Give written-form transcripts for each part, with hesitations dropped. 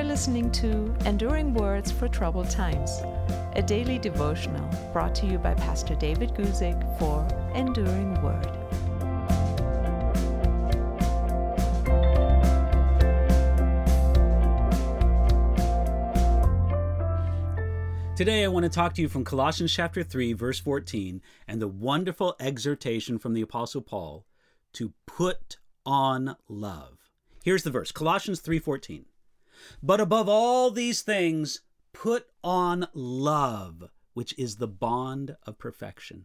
listening to Enduring Words for Troubled Times, a daily devotional brought to you by Pastor David Guzik for Enduring Word. Today I want to talk to you from Colossians chapter 3, verse 14, and the wonderful exhortation from the Apostle Paul to put on love. Here's the verse, Colossians 3:14. But above all these things, put on love, which is the bond of perfection.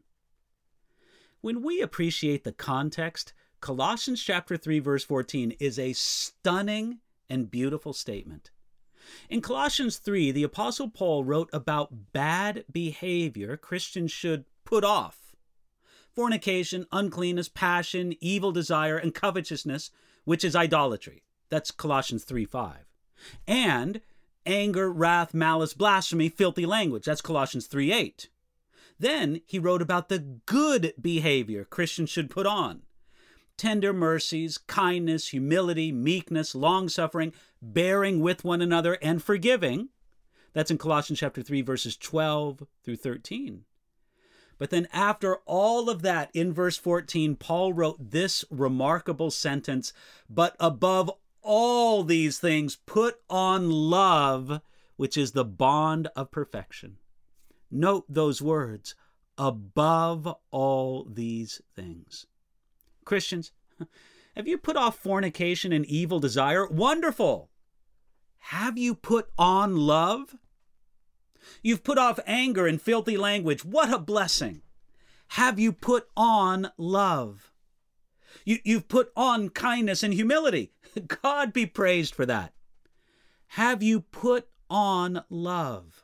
When we appreciate the context, Colossians chapter 3, verse 14 is a stunning and beautiful statement. In Colossians 3, the Apostle Paul wrote about bad behavior Christians should put off. Fornication, uncleanness, passion, evil desire, and covetousness, which is idolatry. That's Colossians 3:5. And anger, wrath, malice, blasphemy, filthy language. That's Colossians 3:8. Then he wrote about the good behavior Christians should put on. Tender mercies, kindness, humility, meekness, long-suffering, bearing with one another, and forgiving. That's in Colossians chapter 3, verses 12 through 13. But then after all of that, in verse 14, Paul wrote this remarkable sentence, but above all these things, put on love, which is the bond of perfection. Note those words, above all these things. Christians, have you put off fornication and evil desire? Wonderful! Have you put on love? You've put off anger and filthy language. What a blessing! Have you put on love? You've put on kindness and humility. God be praised for that. Have you put on love?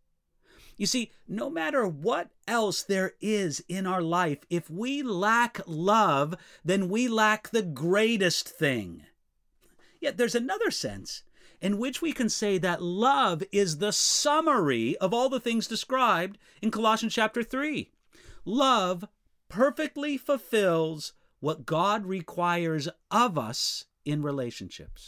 You see, no matter what else there is in our life, if we lack love, then we lack the greatest thing. Yet there's another sense in which we can say that love is the summary of all the things described in Colossians chapter 3. Love perfectly fulfills what God requires of us in relationships.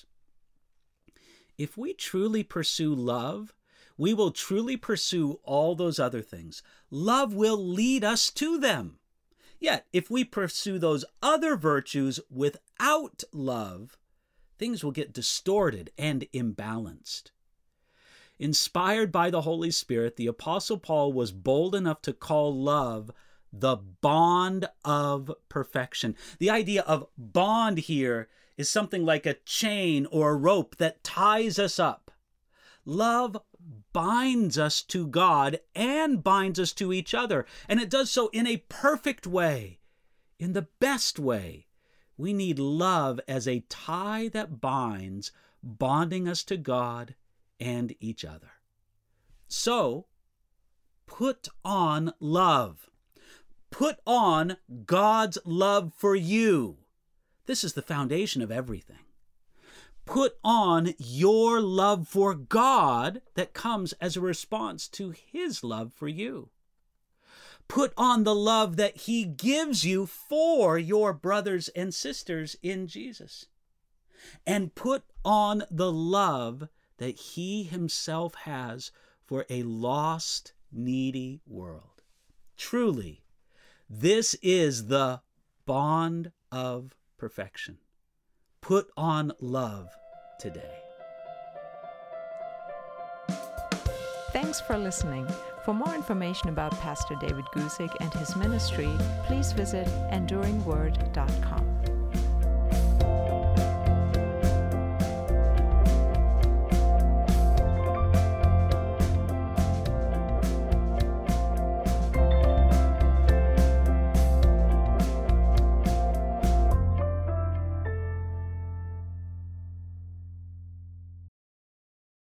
If we truly pursue love, we will truly pursue all those other things. Love will lead us to them. Yet, if we pursue those other virtues without love, things will get distorted and imbalanced. Inspired by the Holy Spirit, the Apostle Paul was bold enough to call love the bond of perfection. The idea of bond here is something like a chain or a rope that ties us up. Love binds us to God and binds us to each other, and it does so in a perfect way, in the best way. We need love as a tie that binds, bonding us to God and each other. So, put on love. Put on God's love for you. This is the foundation of everything. Put on your love for God that comes as a response to His love for you. Put on the love that He gives you for your brothers and sisters in Jesus. And put on the love that He Himself has for a lost, needy world. Truly, this is the bond of perfection. Put on love today. Thanks for listening. For more information about Pastor David Guzik and his ministry, please visit enduringword.com.